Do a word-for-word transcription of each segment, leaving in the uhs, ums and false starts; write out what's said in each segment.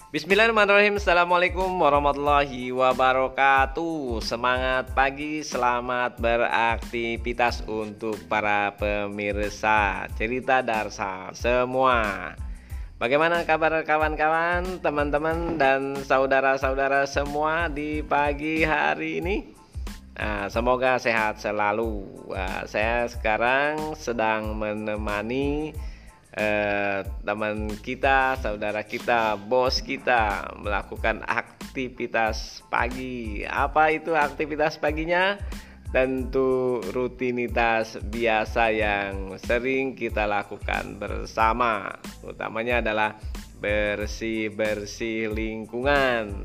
Bismillahirrahmanirrahim. Assalamualaikum warahmatullahi wabarakatuh. Semangat pagi, selamat beraktivitas untuk para pemirsa Cerita Darsa semua. Bagaimana kabar kawan-kawan, teman-teman dan saudara-saudara semua di pagi hari ini? Nah, semoga sehat selalu. Nah, saya sekarang sedang menemani Eh, teman kita, saudara kita, bos kita melakukan aktivitas pagi. Apa itu aktivitas paginya? Tentu rutinitas biasa yang sering kita lakukan bersama. Utamanya adalah bersih-bersih lingkungan,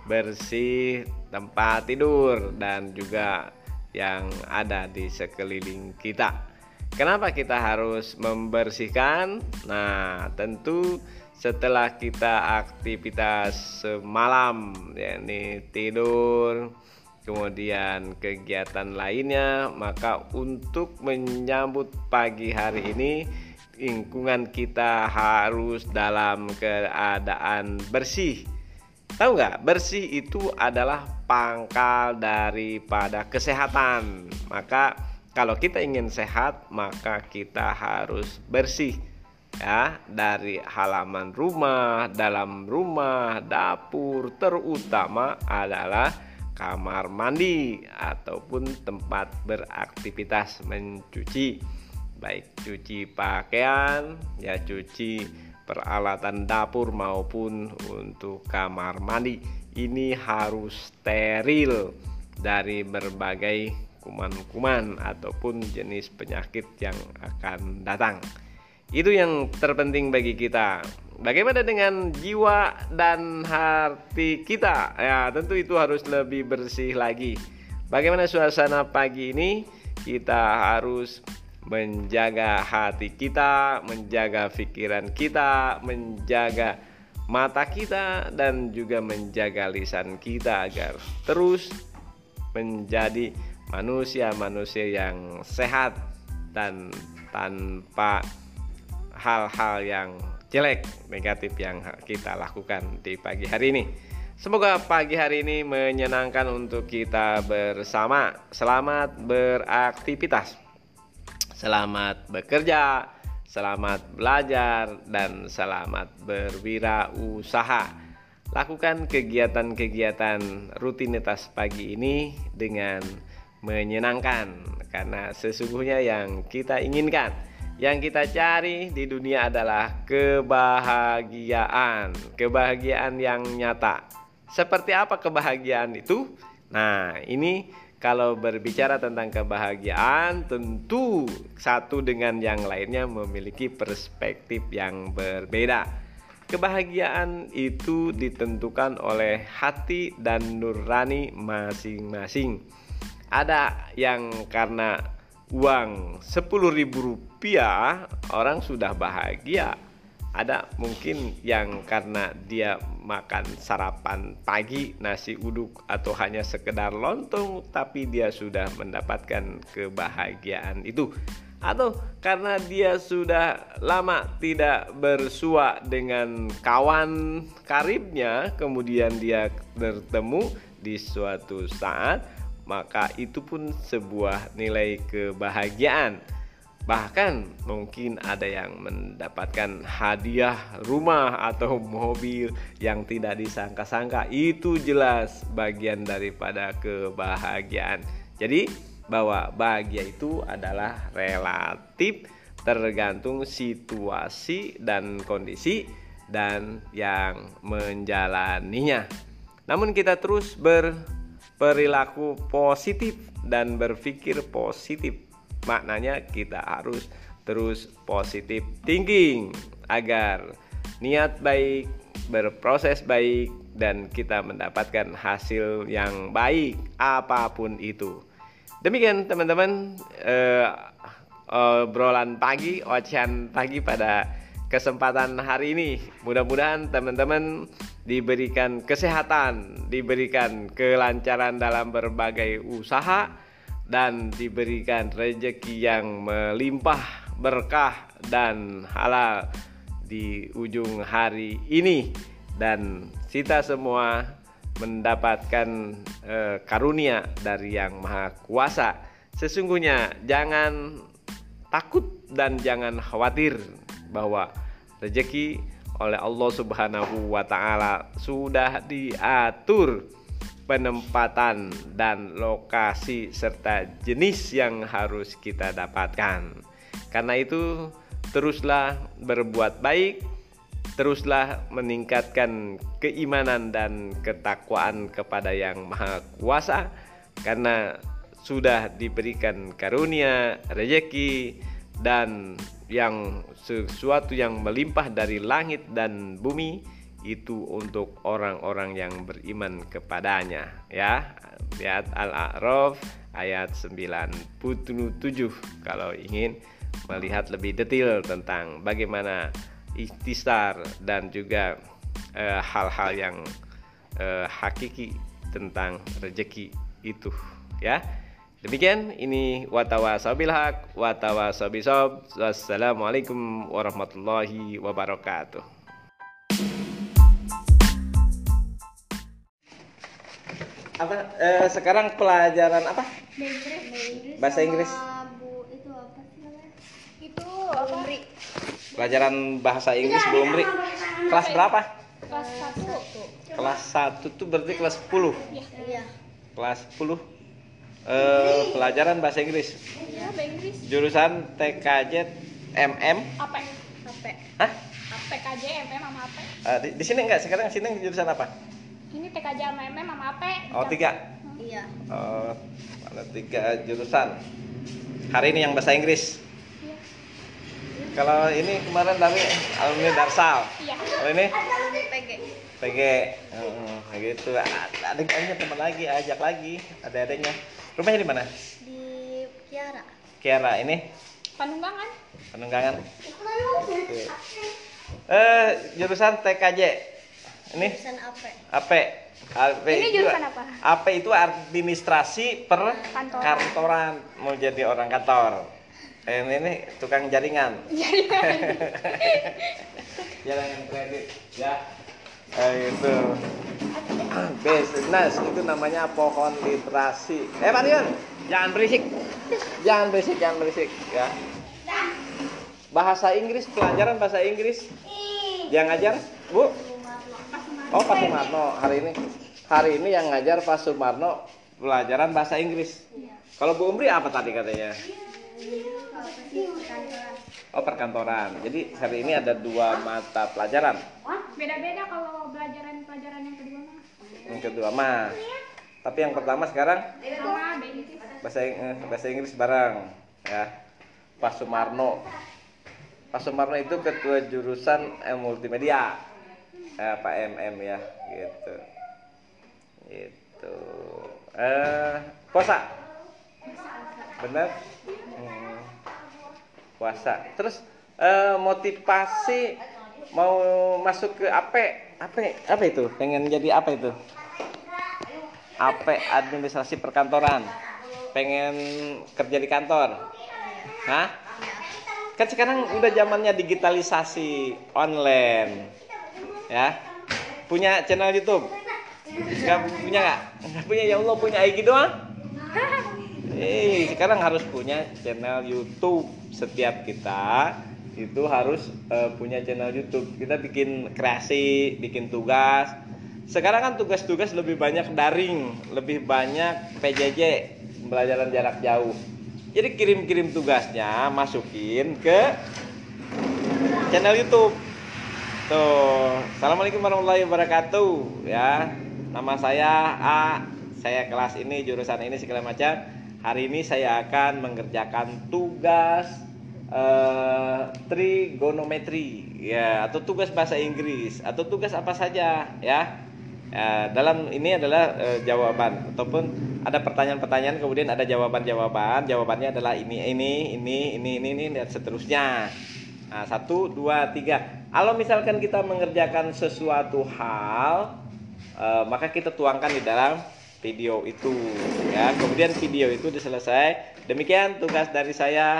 bersih tempat tidur, dan juga yang ada di sekeliling kita. Kenapa kita harus membersihkan? Nah, tentu setelah kita aktivitas semalam, yakni tidur, kemudian kegiatan lainnya, maka untuk menyambut pagi hari ini, lingkungan kita harus dalam keadaan bersih. Tahu nggak? Bersih itu adalah pangkal daripada kesehatan. Maka kalau kita ingin sehat, maka kita harus bersih, ya, dari halaman rumah, dalam rumah, dapur, terutama adalah kamar mandi ataupun tempat beraktivitas mencuci, baik cuci pakaian, ya cuci peralatan dapur maupun untuk kamar mandi. Ini harus steril dari berbagai kuman-kuman ataupun jenis penyakit yang akan datang. Itu yang terpenting bagi kita. Bagaimana dengan jiwa dan hati kita? Ya, tentu itu harus lebih bersih lagi. Bagaimana suasana pagi ini? Kita harus menjaga hati kita, menjaga pikiran kita, menjaga mata kita, dan juga menjaga lisan kita agar terus menjadi manusia-manusia yang sehat dan tanpa hal-hal yang jelek, negatif yang kita lakukan di pagi hari ini. Semoga pagi hari ini menyenangkan untuk kita bersama. Selamat beraktivitas, selamat bekerja, selamat belajar, dan selamat berwirausaha. Lakukan kegiatan-kegiatan rutinitas pagi ini dengan menyenangkan, karena sesungguhnya yang kita inginkan, yang kita cari di dunia adalah kebahagiaan, kebahagiaan yang nyata. Seperti apa kebahagiaan itu? Nah, ini kalau berbicara tentang kebahagiaan, tentu satu dengan yang lainnya memiliki perspektif yang berbeda. Kebahagiaan itu ditentukan oleh hati dan nurani masing-masing. Ada yang karena uang sepuluh ribu rupiah orang sudah bahagia. Ada mungkin yang karena dia makan sarapan pagi nasi uduk atau hanya sekedar lontong, tapi dia sudah mendapatkan kebahagiaan itu. Atau karena dia sudah lama tidak bersua dengan kawan karibnya, kemudian dia bertemu di suatu saat, maka itu pun sebuah nilai kebahagiaan. Bahkan mungkin ada yang mendapatkan hadiah rumah atau mobil yang tidak disangka-sangka. Itu jelas bagian daripada kebahagiaan. Jadi bahwa bahagia itu adalah relatif, tergantung situasi dan kondisi dan yang menjalaninya. Namun kita terus ber perilaku positif dan berpikir positif. Maknanya kita harus terus positif thinking agar niat baik, berproses baik, dan kita mendapatkan hasil yang baik apapun itu. Demikian teman-teman, eh, obrolan pagi, ocehan pagi pada kesempatan hari ini. Mudah-mudahan teman-teman diberikan kesehatan, diberikan kelancaran dalam berbagai usaha, dan diberikan rezeki yang melimpah, berkah, dan halal di ujung hari ini. dan kita semua mendapatkan eh, karunia dari Yang Maha Kuasa. Sesungguhnya jangan takut dan jangan khawatir bahwa rezeki oleh Allah Subhanahu wa taala sudah diatur penempatan dan lokasi serta jenis yang harus kita dapatkan. Karena itu teruslah berbuat baik, teruslah meningkatkan keimanan dan ketakwaan kepada Yang Maha Kuasa, karena sudah diberikan karunia, rezeki, dan yang sesuatu yang melimpah dari langit dan bumi itu untuk orang-orang yang beriman kepadanya, ya. Lihat Al-A'raf ayat sembilan puluh tujuh kalau ingin melihat lebih detail tentang bagaimana ikhtisar dan juga eh, hal-hal yang eh, hakiki tentang rezeki itu, ya. Demikian, ini watawasabil haq watawasabisob. Wassalamualaikum warahmatullahi wabarakatuh. Apa eh, sekarang pelajaran apa? Inggris. Bahasa Inggris. Bu, itu apa sih namanya? Itu apa? Pelajaran bahasa Inggris Bu Umri. Kelas berapa? Kelas satu. Kelas satu tuh berarti kelas sepuluh. Iya. Kelas sepuluh. Eh, pelajaran bahasa Inggris. Iya, bahasa Inggris. Jurusan T K J M M. Apa? Apa? Hah? T K J M M sama apa? Eh, di, di sini enggak? Sekarang sini jurusan apa? Ini T K J M M sama apa? Oh, tiga. Iya. Oh, ada tiga jurusan. Hari ini yang bahasa Inggris. Iya. Kalau ini kemarin dari alumni Darsal. Iya. Kalau ini P G. P G. Hmm, gitu. Ada kayaknya teman lagi, ajak lagi. Ada adanya. Rumahnya di mana? Di Kiara. Kiara ini Panunggangan. Penunggangan. Eh, jurusan T K J. Ini Jurusan apa? A P. A P Ini itu- jurusan apa? A P itu administrasi Kantoran. perkantoran. Mau jadi orang kantor. Eh, ini, ini tukang jaringan. Jaringan kredit, ya. Eh, itu. Business itu namanya pohon literasi. Eh, Pak Dion, jangan berisik. Jangan berisik, jangan berisik, ya. Bahasa Inggris, pelajaran bahasa Inggris. Yang ngajar, Bu? Oh, Pak Sumarno hari ini. Hari ini yang ngajar Pak Sumarno pelajaran bahasa Inggris. Kalau Bu Umri apa tadi katanya? Oh, perkantoran. Jadi hari ini ada dua mata pelajaran. Beda-beda kalau pelajaran-pelajaran yang kedua mah. Yang kedua mah. Tapi yang pertama sekarang Sama bahasa Inggris. bahasa eh, bahasa Inggris bareng, ya. Pak Sumarno. Pak Sumarno itu ketua jurusan eh, multimedia. Eh, Pak M M ya, gitu. Gitu. Eh, puasa. Bener? Hmm. Puasa. Terus eh, motivasi mau masuk ke A P, apa apa itu? Pengen jadi apa itu? A P, administrasi perkantoran. Pengen kerja di kantor. Hah? Kan sekarang udah zamannya digitalisasi online. Ya. Punya channel YouTube? Enggak punya enggak? Enggak punya, ya Allah, punya I G doang. Eh, sekarang harus punya channel YouTube. Setiap kita itu harus uh, punya channel YouTube. Kita bikin kreasi, bikin tugas. Sekarang kan tugas-tugas lebih banyak daring, lebih banyak P J J, pembelajaran jarak jauh. Jadi kirim-kirim tugasnya, masukin ke channel YouTube. Tuh, assalamualaikum warahmatullahi wabarakatuh. Ya, nama saya A, saya kelas ini, jurusan ini segala macam. Hari ini saya akan mengerjakan tugas uh, trigonometri, ya, atau tugas bahasa Inggris, atau tugas apa saja, ya. Ya, dalam ini adalah uh, jawaban ataupun ada pertanyaan-pertanyaan, kemudian ada jawaban-jawaban. Jawabannya adalah ini, ini, ini, ini, ini, ini, dan seterusnya. Nah, satu, dua, tiga. Kalau misalkan kita mengerjakan sesuatu hal, uh, maka kita tuangkan di dalam video itu, ya. Kemudian video itu diselesai. Demikian tugas dari saya.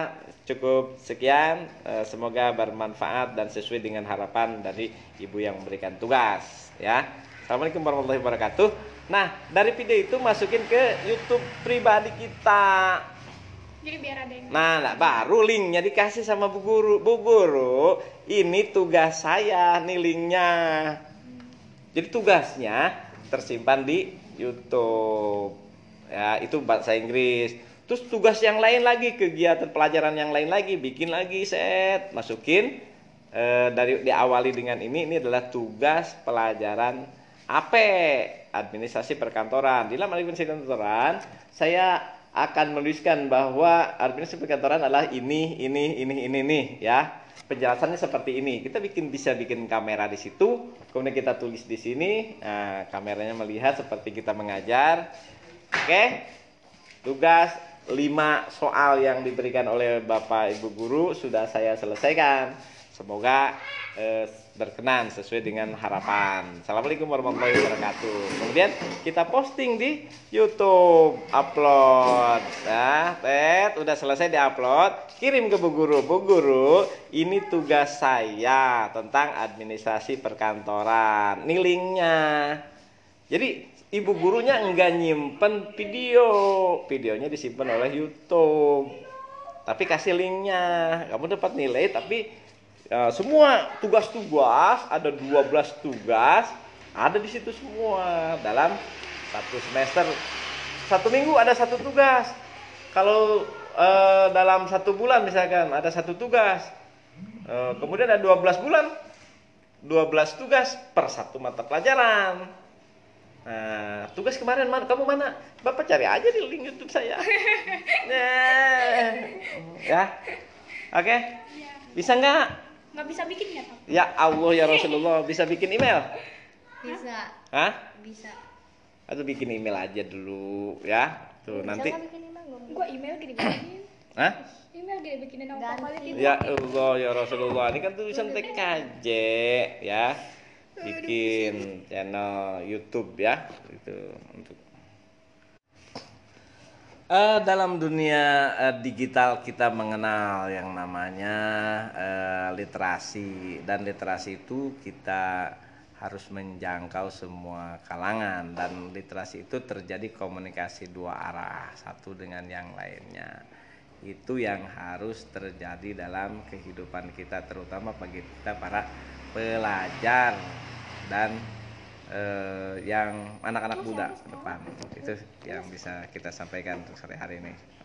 cukup sekian. Eh, semoga bermanfaat dan sesuai dengan harapan dari ibu yang memberikan tugas ya. Assalamualaikum warahmatullahi wabarakatuh. Nah, dari video itu masukin ke YouTube pribadi kita. Jadi biar ada yang Nah, nah, baru linknya dikasih sama Bu Guru. Bu Guru, ini tugas saya nih linknya. Jadi tugasnya tersimpan di YouTube. Ya, itu bahasa Inggris. Terus tugas yang lain lagi, kegiatan pelajaran yang lain lagi, bikin lagi set, masukin. Eh, dari diawali dengan ini, ini adalah tugas pelajaran A P, administrasi perkantoran. Di dalam administrasi perkantoran, saya akan menuliskan bahwa administrasi perkantoran adalah ini, ini, ini, ini, nih, ya. Penjelasannya seperti ini. Kita bikin bisa bikin kamera di situ, kemudian kita tulis di sini. Nah, kameranya melihat seperti kita mengajar. Oke. Tugas lima soal yang diberikan oleh Bapak Ibu guru sudah saya selesaikan. Semoga eh, berkenan sesuai dengan harapan. Assalamualaikum warahmatullahi wabarakatuh. Kemudian kita posting di YouTube, upload. Nah, tet, udah selesai diupload, kirim ke Bu Guru. Bu Guru, ini tugas saya tentang administrasi perkantoran. Ini linknya. Jadi ibu gurunya enggak nyimpen video, videonya disimpan oleh YouTube. Tapi kasih linknya, kamu dapat nilai tapi ya, semua tugas-tugas, ada dua belas tugas, ada di situ semua. Dalam satu semester, satu minggu ada satu tugas. Kalau eh, dalam satu bulan misalkan ada satu tugas, eh, kemudian ada dua belas bulan, dua belas tugas per satu mata pelajaran. Nah, tugas kemarin mana? Kamu mana? Bapak cari aja di link YouTube saya. Nah, ya, oke, bisa nggak? nggak bisa bikin ya, Pak? Ya Allah ya Rasulullah, bisa bikin email? Bisa. Hah? Bisa. Atau bikin email aja dulu ya. Tuh nanti. Bisa nggak bikin email? Nggak bisa. Gua email gini bikinin. Hah? Email gini bikinin sama Ganti. Papa Litin. Ya Allah ya Rasulullah, ini kan tulisan T K J ya. Bikin channel YouTube ya. Itu untuk Eh, dalam dunia eh, digital kita mengenal yang namanya eh, literasi, dan literasi itu kita harus menjangkau semua kalangan, dan literasi itu terjadi komunikasi dua arah satu dengan yang lainnya. Itu yang harus terjadi dalam kehidupan kita, terutama bagi kita para pelajar dan eh, yang anak-anak muda ke depan. Itu yang bisa kita sampaikan untuk sore hari ini.